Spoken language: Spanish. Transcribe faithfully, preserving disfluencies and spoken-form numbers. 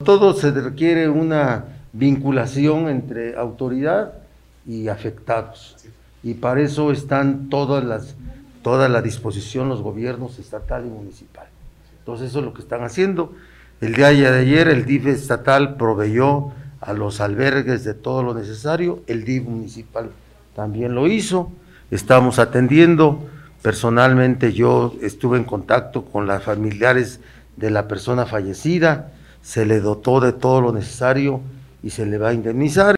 todo se requiere una vinculación entre autoridad y afectados, y para eso están todas las, toda la disposición los gobiernos estatal y municipal. Entonces eso es lo que están haciendo. El día de ayer el D I F estatal proveyó a los albergues de todo lo necesario, el D I F municipal también lo hizo, estamos atendiendo. Personalmente yo estuve en contacto con las familiares de la persona fallecida, se le dotó de todo lo necesario y se le va a indemnizar.